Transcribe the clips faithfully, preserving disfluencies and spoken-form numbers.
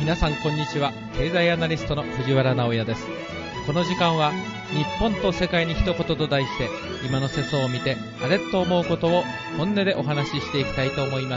皆さんこんにちは。経済アナリストの藤原直也です。この時間は日本と世界に一言と題して、今の世相を見てあれと思うことを本音でお話ししていきたいと思います。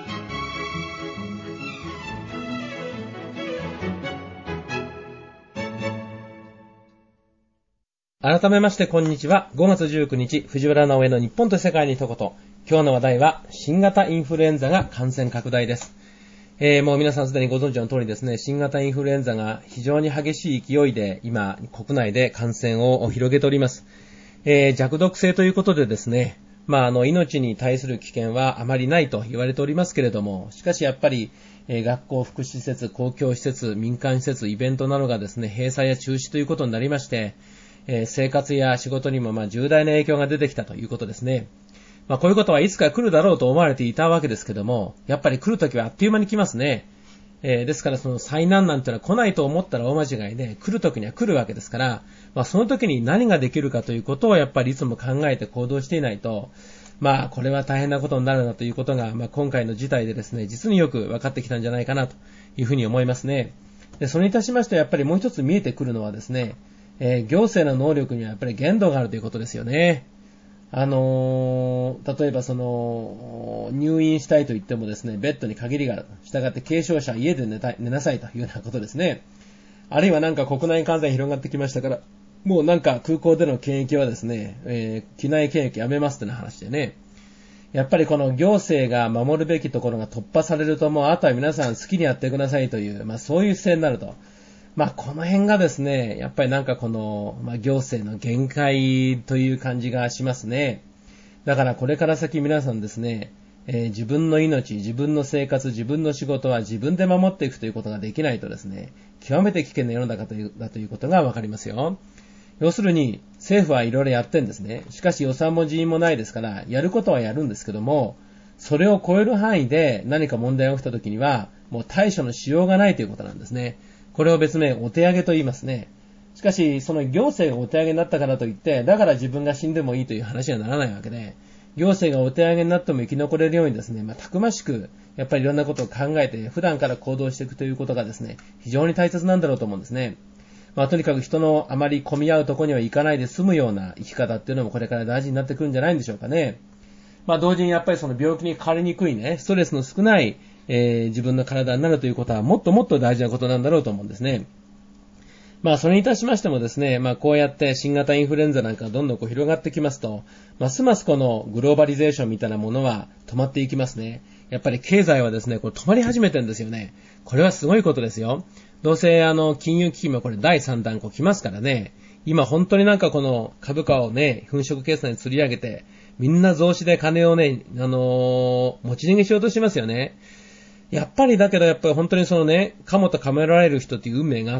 改めましてこんにちは。ごがつじゅうくにち、藤原直江の日本と世界に一言。今日の話題は新型インフルエンザが感染拡大です。えー、もう皆さんすでにご存知の通りですね、新型インフルエンザが非常に激しい勢いで今国内で感染を広げております。えー、弱毒性ということでですね、まああの命に対する危険はあまりないと言われておりますけれども、しかしやっぱり、えー、学校、福祉施設、公共施設、民間施設、イベントなどがですね閉鎖や中止ということになりまして、えー、生活や仕事にもまあ重大な影響が出てきたということですね。まあこういうことはいつか来るだろうと思われていたわけですけども、やっぱり来るときはあっという間に来ますね。えー、ですからその災難なんてのは来ないと思ったら大間違いで、来るときには来るわけですから、まあそのときに何ができるかということをやっぱりいつも考えて行動していないと、まあこれは大変なことになるなということが、まあ今回の事態でですね、実によく分かってきたんじゃないかなというふうに思いますね。で、それにいたしましてやっぱりもう一つ見えてくるのはですね、えー、行政の能力にはやっぱり限度があるということですよね。あのー、例えばその入院したいと言ってもですね、ベッドに限りがある。したがって軽症者は家で寝たい、寝なさいというようなことですね。あるいはなんか国内感染広がってきましたから、もうなんか空港での検疫はですね、えー、機内検疫やめますってな話でね。やっぱりこの行政が守るべきところが突破されると、もうあとは皆さん好きにやってくださいという、まあそういう姿勢になると。まあこの辺がですね、やっぱりなんかこの、まあ、行政の限界という感じがしますね。だからこれから先皆さんですね、えー、自分の命、自分の生活、自分の仕事は自分で守っていくということができないとですね、極めて危険な世の中というだということがわかりますよ。要するに政府はいろいろやってんですね。しかし予算も人員もないですから、やることはやるんですけども、それを超える範囲で何か問題が起きたときには、もう対処のしようがないということなんですね。これを別名お手上げと言いますね。しかしその行政がお手上げになったからといって、だから自分が死んでもいいという話にはならないわけで、行政がお手上げになっても生き残れるようにですね、まあ、たくましくやっぱりいろんなことを考えて普段から行動していくということがですね、非常に大切なんだろうと思うんですね。まあ、とにかく人のあまり混み合うところには行かないで済むような生き方っていうのもこれから大事になってくるんじゃないんでしょうかね。まあ同時にやっぱりその病気にかかりにくいね、ストレスの少ないえー、自分の体になるということはもっともっと大事なことなんだろうと思うんですね。まあそれにいたしましてもですね、まあこうやって新型インフルエンザなんかがどんどんこう広がってきますと、ますますこのグローバリゼーションみたいなものは止まっていきますね。やっぱり経済はですね、これ止まり始めてるんですよね。これはすごいことですよ。どうせあの金融危機もこれだいさんだんこう来ますからね。今本当になんかこの株価をね、粉飾決算に釣り上げて、みんな増資で金をね、あのー、持ち逃げしようとしますよね。やっぱりだけどやっぱり本当にそのね、カモとカメられる人っていう運命があって、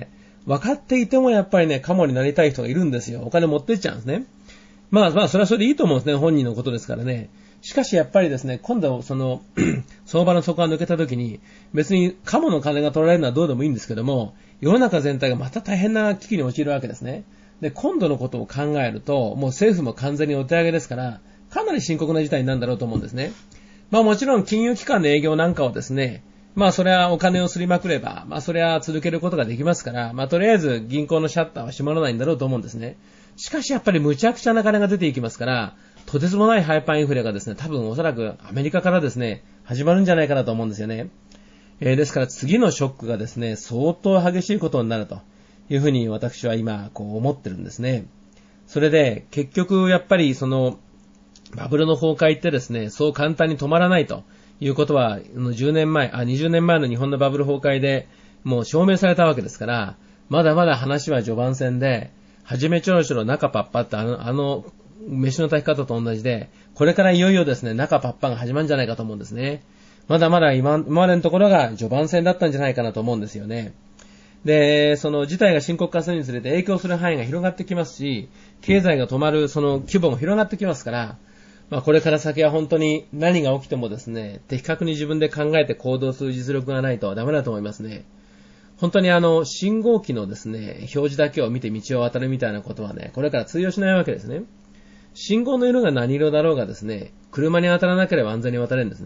分かっていてもやっぱりね、カモになりたい人がいるんですよ。お金持ってっちゃうんですね。まあまあそれはそれでいいと思うんですね。本人のことですからね。しかしやっぱりですね、今度その相場の底が抜けた時に、別にカモの金が取られるのはどうでもいいんですけども、世の中全体がまた大変な危機に陥るわけですね。で、今度のことを考えると、もう政府も完全にお手上げですから、かなり深刻な事態になるんだろうと思うんですね。まあもちろん金融機関の営業なんかをですね、まあそれはお金をすりまくれば、まあそれは続けることができますから、まあとりあえず銀行のシャッターは閉まらないんだろうと思うんですね。しかしやっぱり無茶苦茶な金が出ていきますから、とてつもないハイパーインフレがですね、多分おそらくアメリカからですね、始まるんじゃないかなと思うんですよね。えー、ですから次のショックがですね、相当激しいことになるというふうに私は今こう思ってるんですね。それで結局やっぱりそのバブルの崩壊ってですね、そう簡単に止まらないということは、じゅうねんまえ、あ、にじゅうねんまえの日本のバブル崩壊でもう証明されたわけですから、まだまだ話は序盤戦で、はじめちょろちょろ中パッパってあの、あの、飯の炊き方と同じで、これからいよいよですね、中パッパが始まるんじゃないかと思うんですね。まだまだ今、今までのところが序盤戦だったんじゃないかなと思うんですよね。で、その事態が深刻化するにつれて影響する範囲が広がってきますし、経済が止まるその規模も広がってきますから、まあこれから先は本当に何が起きてもですね、的確に自分で考えて行動する実力がないとダメだと思いますね。本当にあの、信号機のですね、表示だけを見て道を渡るみたいなことはね、これから通用しないわけですね。信号の色が何色だろうがですね、車に当たらなければ安全に渡れるんですね。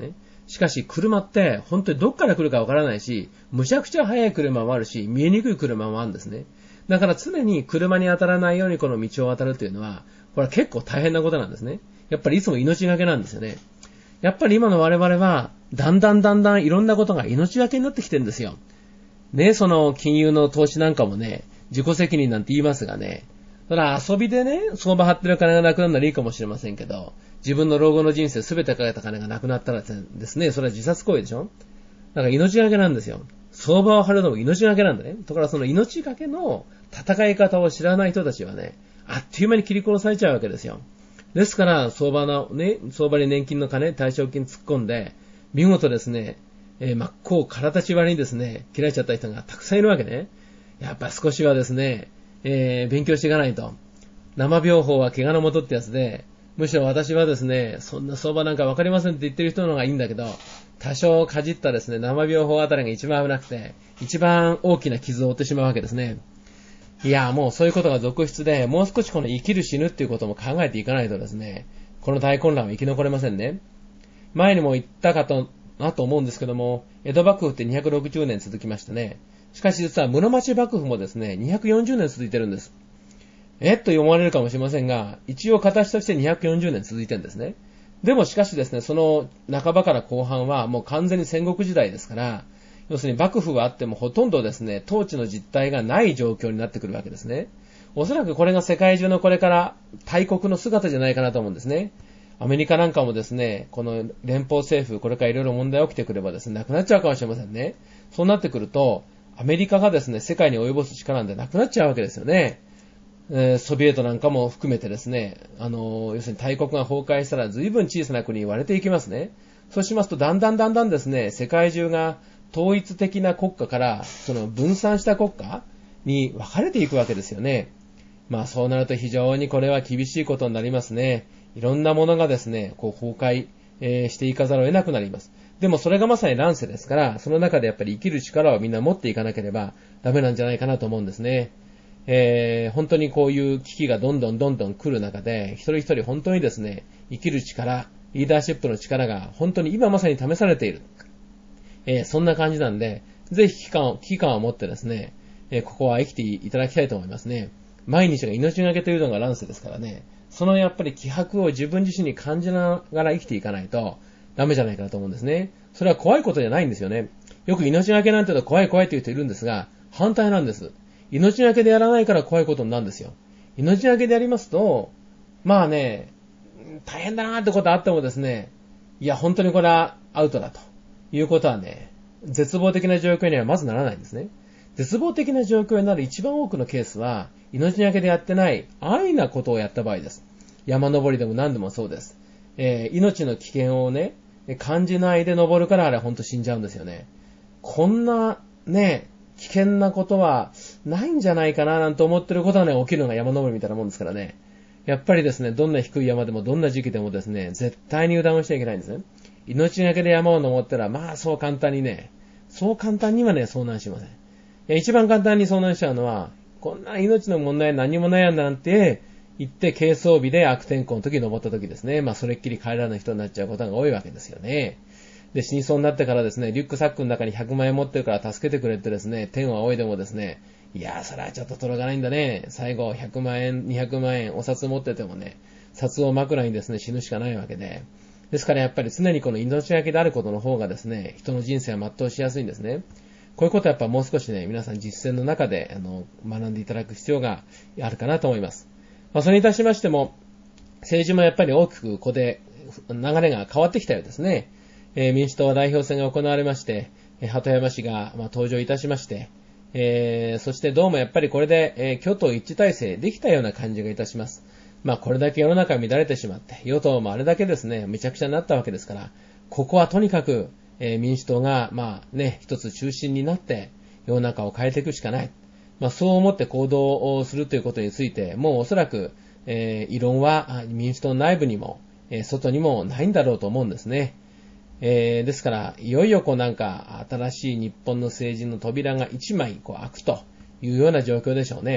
しかし車って本当にどっから来るかわからないし、むちゃくちゃ速い車もあるし、見えにくい車もあるんですね。だから常に車に当たらないようにこの道を渡るというのは、これは結構大変なことなんですね。やっぱりいつも命がけなんですよね。やっぱり今の我々は、だんだんだんだんいろんなことが命がけになってきてるんですよ。ね、その金融の投資なんかもね、自己責任なんて言いますがね、それは遊びでね、相場張ってる金がなくなるならいいかもしれませんけど、自分の老後の人生すべてかけた金がなくなったらですね、それは自殺行為でしょ。だから命がけなんですよ。相場を張るのも命がけなんだね。だからその命がけの戦い方を知らない人たちはね、あっという間に切り殺されちゃうわけですよ。ですから、相場のね、相場に年金の金、退職金突っ込んで、見事ですね、えー、真っ向空立ち割りにですね、切られちゃった人がたくさんいるわけね。やっぱ少しはですね、えー、勉強していかないと。生病法は怪我のもとってやつで、むしろ私はですね、そんな相場なんかわかりませんって言ってる人の方がいいんだけど、多少かじったですね、生病法あたりが一番危なくて、一番大きな傷を負ってしまうわけですね。いや、もうそういうことが続出で、もう少しこの生きる死ぬっていうことも考えていかないとですね、この大混乱は生き残れませんね。前にも言ったかと、なと思うんですけども、江戸幕府ってにひゃくろくじゅうねん続きましてね、しかし実は室町幕府もですね、にひゃくよんじゅうねん続いてるんです。えっと読まれるかもしれませんが、一応形としてにひゃくよんじゅうねん続いてるんですね。でもしかしですね、その半ばから後半はもう完全に戦国時代ですから、要するに幕府はあってもほとんどですね、統治の実態がない状況になってくるわけですね。おそらくこれが世界中のこれから大国の姿じゃないかなと思うんですね。アメリカなんかもですね、この連邦政府、これからいろいろ問題が起きてくればですね、なくなっちゃうかもしれませんね。そうなってくると、アメリカがですね、世界に及ぼす力なんてなくなっちゃうわけですよね。えー、ソビエトなんかも含めてですね、あのー、要するに大国が崩壊したら随分小さな国に割れていきますね。そうしますと、だんだんだんだんですね、世界中が統一的な国家から、その分散した国家に分かれていくわけですよね。まあそうなると非常にこれは厳しいことになりますね。いろんなものがですね、こう崩壊、えー、していかざるを得なくなります。でもそれがまさに乱世ですから、その中でやっぱり生きる力をみんな持っていかなければダメなんじゃないかなと思うんですね。えー、本当にこういう危機がどんどんどんどん来る中で、一人一人本当にですね、生きる力、リーダーシップの力が本当に今まさに試されている。えー、そんな感じなんで、ぜひ危機感を、危機感を持ってですね、えー、ここは生きていただきたいと思いますね。毎日が命がけというのが乱世ですからね、そのやっぱり気迫を自分自身に感じながら生きていかないとダメじゃないかなと思うんですね。それは怖いことじゃないんですよね。よく命がけなんて言うと怖い怖いという人いるんですが、反対なんです。命がけでやらないから怖いことになるんですよ。命がけでやりますと、まあね、大変だなーってことあってもですね、いや本当にこれはアウトだということはね、絶望的な状況にはまずならないんですね。絶望的な状況になる一番多くのケースは、命がけでやってない安易なことをやった場合です。山登りでも何でもそうです。えー、命の危険をね、感じないで登るからあれは本当死んじゃうんですよね。こんなね、危険なことはないんじゃないかななんて思ってることはね、起きるのが山登りみたいなもんですからね。やっぱりですね、どんな低い山でもどんな時期でもですね、絶対に油断をしちゃいけないんですね。命がけで山を登ったら、まあそう簡単にね、そう簡単にはね、遭難しません。いや一番簡単に遭難しちゃうのは、こんな命の問題何もないやんなんて言って軽装備で悪天候の時に登った時ですね。まあそれっきり帰らない人になっちゃうことが多いわけですよね。で、死にそうになってからですね、リュックサックの中にひゃくまんえん持ってるから助けてくれってですね、天を仰いでもですね、いやーそれはちょっと届かないんだね。最後ひゃくまんえん、にひゃくまんえんお札持っててもね、札を枕にですね、死ぬしかないわけで。ですからやっぱり常にこの命がけであることの方がですね、人の人生は全うしやすいんですね。こういうことはやっぱもう少しね、皆さん実践の中であの学んでいただく必要があるかなと思います。まあ、それにいたしましても、政治もやっぱり大きくここで流れが変わってきたようですね。えー、民主党は代表選が行われまして、鳩山氏が、まあ、登場いたしまして、えー、そしてどうもやっぱりこれで、えー、挙党一致体制できたような感じがいたします。まあこれだけ世の中乱れてしまって、与党もあれだけですね、めちゃくちゃになったわけですから、ここはとにかく、えー、民主党が、まあね、一つ中心になって、世の中を変えていくしかない。まあそう思って行動をするということについて、もうおそらく、えー、異論は民主党内部にも、えー、外にもないんだろうと思うんですね。えー、ですから、いよいよこうなんか、新しい日本の政治の扉が一枚こう開くというような状況でしょうね。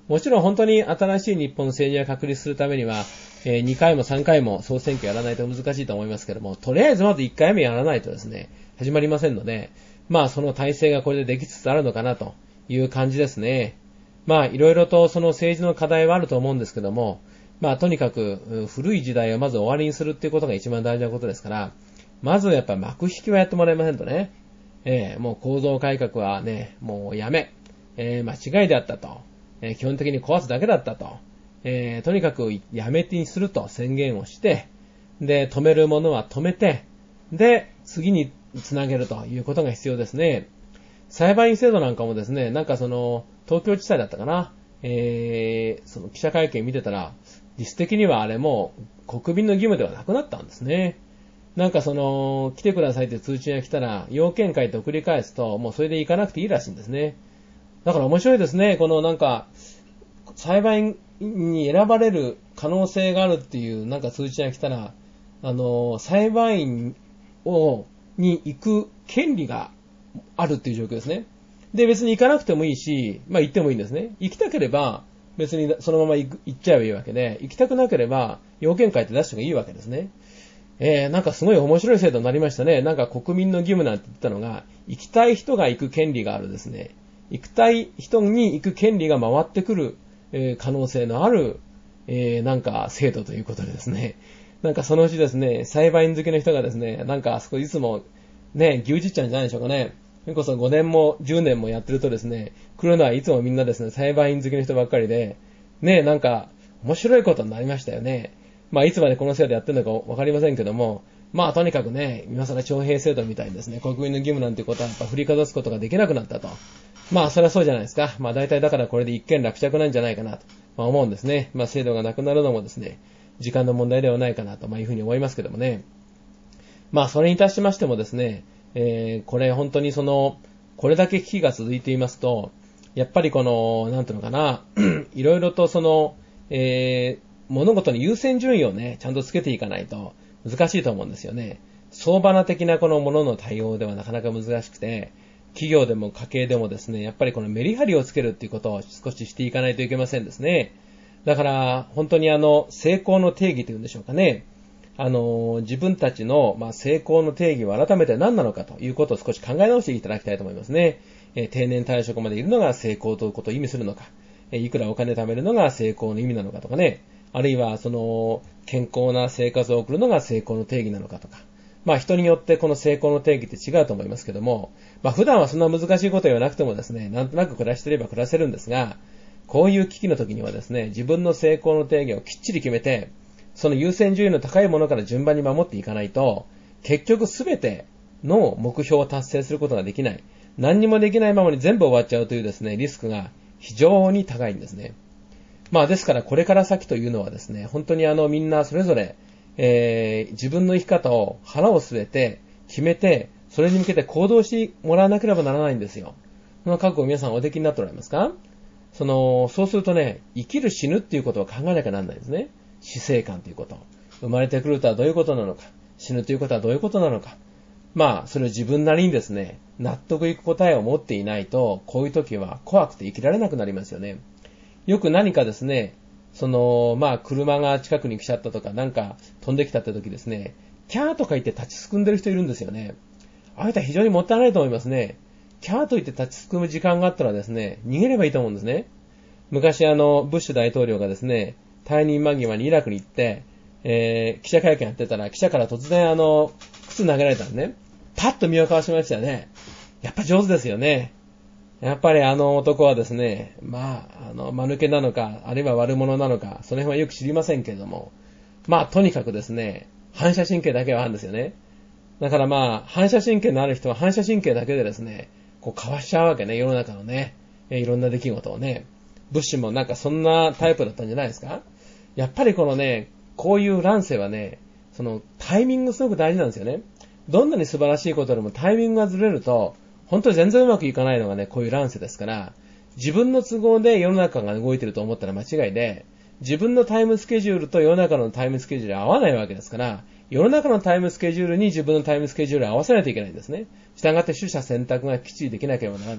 もちろん本当に新しい日本の政治を確立するためには、えー、にかいもさんかいも総選挙やらないと難しいと思いますけども、とりあえずまずいっかいめやらないとですね、始まりませんので、まあその体制がこれでできつつあるのかなという感じですね。まあいろいろとその政治の課題はあると思うんですけども、まあとにかく古い時代をまず終わりにするっていうことが一番大事なことですから、まずやっぱ幕引きはやってもらえませんとね、えー、もう構造改革はね、もうやめ、えー、間違いであったと、えー、基本的に壊すだけだったと、えー、とにかくやめてにすると宣言をして、で、止めるものは止めて、で、次につなげるということが必要ですね。裁判員制度なんかもですね、なんかその、東京地裁だったかな、えー、その記者会見見てたら、実質的にはあれも国民の義務ではなくなったんですね。なんかその、来てくださいって通知が来たら、要件書いて送り返すと、もうそれで行かなくていいらしいんですね。だから面白いですね。このなんか、裁判員に選ばれる可能性があるっていうなんか通知が来たら、あの、裁判員を、に行く権利があるっていう状況ですね。で、別に行かなくてもいいし、まあ行ってもいいんですね。行きたければ、別にそのまま行く、行っちゃえばいいわけで、行きたくなければ、要件書いて出してもいいわけですね。えー、なんかすごい面白い制度になりましたね。なんか国民の義務なんて言ったのが、行きたい人が行く権利があるですね。行きたい人に行く権利が回ってくる、えー、可能性のある、えー、なんか制度ということでですね。なんかそのうちですね、裁判員好きの人がですね、なんかあそこいつもね、牛耳っちゃうんじゃないでしょうかね。それこそごねんもじゅうねんもやってるとですね、来るのはいつもみんなですね、裁判員好きの人ばっかりで、ね、なんか面白いことになりましたよね。まあいつまでこの制度やってるのかわかりませんけども、まあとにかくね、今更徴兵制度みたいにですね、国民の義務なんていうことはやっぱ振りかざすことができなくなったと。まあそれはそうじゃないですか。まあ大体だからこれで一件落着なんじゃないかなと、まあ、思うんですね。まあ制度がなくなるのもですね、時間の問題ではないかなと、まあいうふうに思いますけどもね。まあそれに対しましてもですね、えー、これ本当にその、これだけ危機が続いていますと、やっぱりこの、なんていうのかな、いろいろとその、えー、物事に優先順位をね、ちゃんとつけていかないと難しいと思うんですよね。相場な的なこのものの対応ではなかなか難しくて、企業でも家計でもですね、やっぱりこのメリハリをつけるっていうことを少ししていかないといけませんですね。だから、本当にあの、成功の定義というんでしょうかね。あの、自分たちの、まあ、成功の定義は改めて何なのかということを少し考え直していただきたいと思いますね。えー、定年退職までいるのが成功ということを意味するのか、えー、いくらお金貯めるのが成功の意味なのかとかね、あるいはその、健康な生活を送るのが成功の定義なのかとか、まあ人によってこの成功の定義って違うと思いますけども、まあ普段はそんな難しいことを言わなくてもですね、なんとなく暮らしていれば暮らせるんですが、こういう危機の時にはですね、自分の成功の定義をきっちり決めて、その優先順位の高いものから順番に守っていかないと、結局すべての目標を達成することができない。何にもできないままに全部終わっちゃうというですね、リスクが非常に高いんですね。まあですからこれから先というのはですね、本当にあのみんなそれぞれ、えー、自分の生き方を腹を据えて決めて、それに向けて行動してもらわなければならないんですよ。その覚悟を皆さんおできになっておられますか？その、そうするとね、生きる死ぬっていうことを考えなきゃならないんですね。死生観ということ。生まれてくるとはどういうことなのか。死ぬということはどういうことなのか。まあ、それを自分なりにですね、納得いく答えを持っていないと、こういう時は怖くて生きられなくなりますよね。よく何かですね、その、まあ、車が近くに来ちゃったとか、なんか飛んできたって時ですね、キャーとか言って立ちすくんでる人いるんですよね。あなたは非常にもったいないと思いますね。キャーと言って立ちすくむ時間があったらですね、逃げればいいと思うんですね。昔あの、ブッシュ大統領がですね、退任間際にイラクに行って、えー、記者会見やってたら、記者から突然あの、靴投げられたんですね。パッと身をかわしましたよね。やっぱ上手ですよね。やっぱりあの男はですね、まあ、あの、間抜けなのか、あるいは悪者なのか、その辺はよく知りませんけれども、まあ、とにかくですね、反射神経だけはあるんですよね。だからまあ、反射神経のある人は反射神経だけでですね、こうかわしちゃうわけね、世の中のね、いろんな出来事をね。ブッシュもなんかそんなタイプだったんじゃないですか？やっぱりこのね、こういう乱世はね、そのタイミングすごく大事なんですよね。どんなに素晴らしいことでもタイミングがずれると、本当に全然うまくいかないのがね、こういう乱世ですから、自分の都合で世の中が動いてると思ったら間違いで、自分のタイムスケジュールと世の中のタイムスケジュール合わないわけですから、世の中のタイムスケジュールに自分のタイムスケジュールを合わせないといけないんですね。したがって取捨選択がきっちりできなければならない。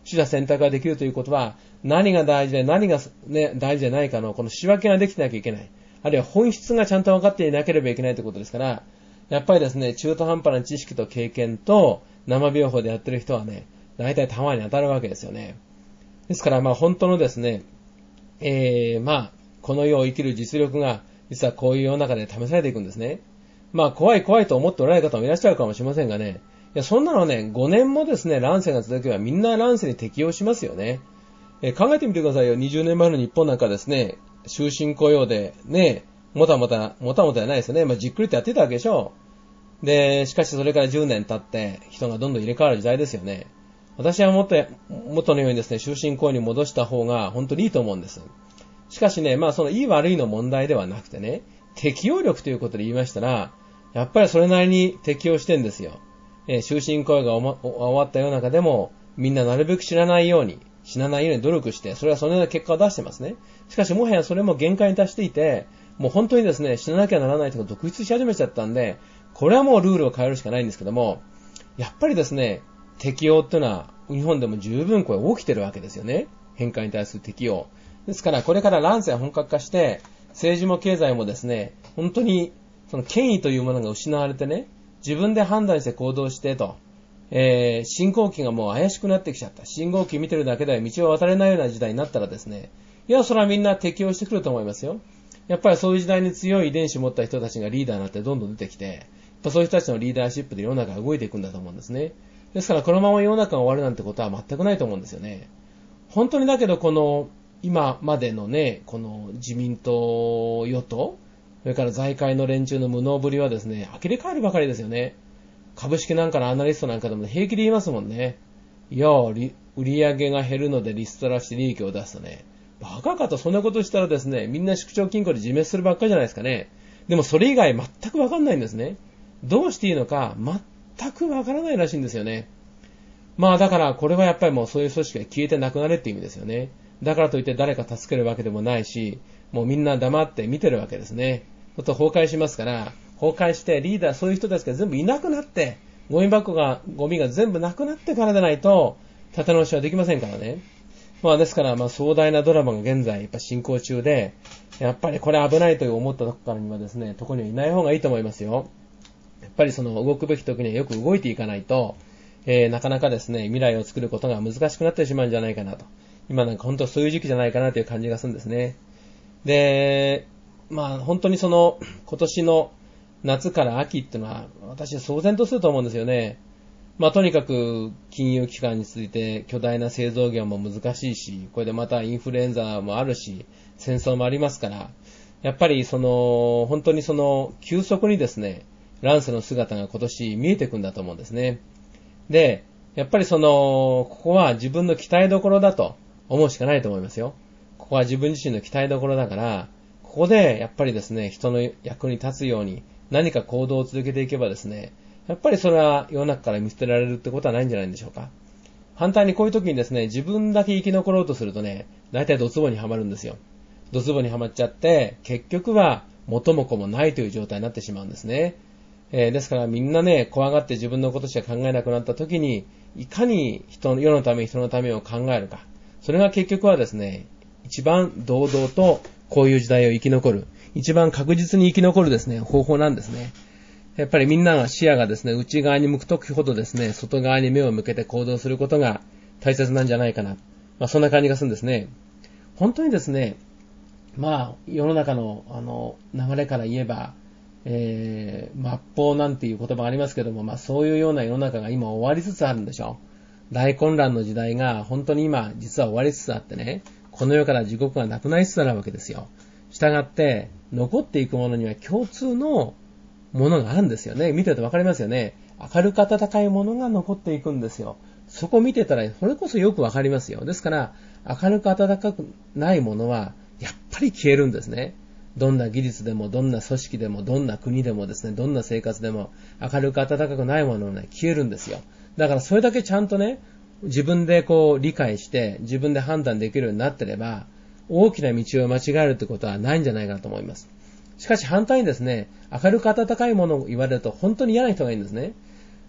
取捨選択ができるということは、何が大事で何が、ね、大事でないかのこの仕分けができてなきゃいけない。あるいは本質がちゃんと分かっていなければいけないということですから、やっぱりですね、中途半端な知識と経験と生病法でやってる人はね、大体弾に当たるわけですよね。ですから、まあ本当のですね、えー、まあ、この世を生きる実力が、実はこういう世の中で試されていくんですね。まあ、怖い怖いと思っておられる方もいらっしゃるかもしれませんがね、いや、そんなのね、ごねんもですね、乱世が続けばみんな乱世に適応しますよね。えー、考えてみてくださいよ。にじゅうねんまえの日本なんかですね、終身雇用で、ね、もたもた、もたもたじゃないですよね。まあ、じっくりとやってたわけでしょう。で、しかしそれからじゅうねん経って、人がどんどん入れ替わる時代ですよね。私はもっと、元のようにですね、終身雇用に戻した方が本当にいいと思うんです。しかしね、まあそのいい悪いの問題ではなくてね、適応力ということで言いましたら、やっぱりそれなりに適応してんですよ。えー、終身雇用が終わった世の中でも、みんななるべく知らないように、死なないように努力して、それはそのような結果を出してますね。しかしもはやそれも限界に達していて、もう本当にですね、死ななきゃならないとか独立し始めちゃったんで、これはもうルールを変えるしかないんですけども、やっぱりですね、適応っていうのは、日本でも十分これ起きてるわけですよね。変化に対する適応。ですから、これから乱世が本格化して、政治も経済もですね、本当に、その権威というものが失われてね、自分で判断して行動してと、えー、信号機がもう怪しくなってきちゃった。信号機見てるだけでは道を渡れないような時代になったらですね、いや、それはみんな適応してくると思いますよ。やっぱりそういう時代に強い遺伝子を持った人たちがリーダーになってどんどん出てきて、やっぱそういう人たちのリーダーシップで世の中が動いていくんだと思うんですね。ですから、このまま世の中が終わるなんてことは全くないと思うんですよね。本当にだけど、この、今までのね、この自民党与党、それから財界の連中の無能ぶりはですね、呆れ返るばかりですよね。株式なんかのアナリストなんかでも平気で言いますもんね。いや、売り上げが減るのでリストラして利益を出すとね、バカかとそんなことしたらですね、みんな縮小金庫で自滅するばっかりじゃないですかね。でもそれ以外全くわかんないんですね。どうしていいのか全くわからないらしいんですよね。まあだからこれはやっぱりもうそういう組織が消えてなくなれって意味ですよね。だからといって誰か助けるわけでもないし、もうみんな黙って見てるわけですね。ちょっと崩壊しますから、崩壊してリーダー、そういう人たちが全部いなくなって、ゴミ箱が、ゴミが全部なくなってからでないと、立て直しはできませんからね。まあですから、まあ壮大なドラマが現在やっぱ進行中で、やっぱりこれ危ないと思ったとこからにはですね、とこにはいない方がいいと思いますよ。やっぱりその動くべき時にはよく動いていかないと、えー、なかなかですね、未来を作ることが難しくなってしまうんじゃないかなと。今なんか本当そういう時期じゃないかなという感じがするんですね。で、まあ本当にその今年の夏から秋っていうのは私は騒然とすると思うんですよね。まあとにかく金融機関について巨大な製造業も難しいし、これでまたインフルエンザもあるし、戦争もありますから、やっぱりその本当にその急速にですね、乱世の姿が今年見えてくんだと思うんですね。で、やっぱりそのここは自分の期待どころだと思うしかないと思いますよ。ここは自分自身の期待どころだから、ここでやっぱりですね、人の役に立つように何か行動を続けていけばですね、やっぱりそれは世の中から見捨てられるってことはないんじゃないんでしょうか。反対にこういう時にですね、自分だけ生き残ろうとするとね、大体ドツボにはまるんですよ。ドツボにはまっちゃって、結局は元も子もないという状態になってしまうんですね。えー、ですからみんなね、怖がって自分のことしか考えなくなった時に、いかに人の世のため、人のためを考えるか。それが結局はですね、一番堂々とこういう時代を生き残る、一番確実に生き残るですね、方法なんですね。やっぱりみんなが視野がですね、内側に向くときほどですね、外側に目を向けて行動することが大切なんじゃないかな。まあそんな感じがするんですね。本当にですね、まあ世の中のあの流れから言えば、えー、末法なんていう言葉がありますけども、まあそういうような世の中が今終わりつつあるんでしょう。大混乱の時代が本当に今実は終わりつつあってね、この世から地獄がなくなりつつあるわけですよ。したがって残っていくものには共通のものがあるんですよね。見てるとわかりますよね。明るく温かいものが残っていくんですよ。そこ見てたらそれこそよくわかりますよ。ですから明るく温かくないものはやっぱり消えるんですね。どんな技術でもどんな組織でもどんな国でもですね、どんな生活でも明るく温かくないものはね、消えるんですよ。だからそれだけちゃんとね、自分でこう理解して自分で判断できるようになってれば、大きな道を間違えるってことはないんじゃないかなと思います。しかし反対にですね、明るく温かいものを言われると本当に嫌な人がいるんですね。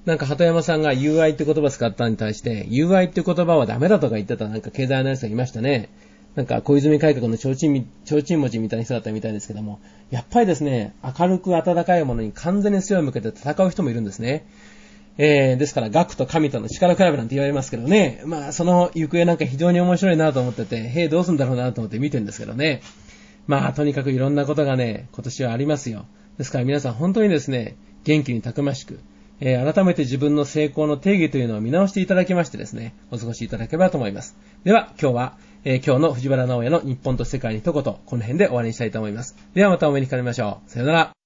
なんか鳩山さんが ユーアイ って言葉使ったに対して、ユーアイ って言葉はダメだとか言ってたなんか経済アナリストがいましたね。なんか小泉改革の提灯、提灯持ちみたいな人だったみたいですけども、やっぱりですね、明るく温かいものに完全に背を向けて戦う人もいるんですね。えー、ですから学と神との力比べなんて言われますけどね、まあその行方なんか非常に面白いなと思ってて、へえどうすんだろうなと思って見てるんですけどね。まあとにかくいろんなことがね、今年はありますよ。ですから皆さん本当にですね、元気にたくましく、えー、改めて自分の成功の定義というのを見直していただきましてですね、お過ごしいただければと思います。では今日は、えー、今日の藤原直哉の日本と世界に一言、この辺で終わりにしたいと思います。ではまたお目にかかりましょう。さよなら。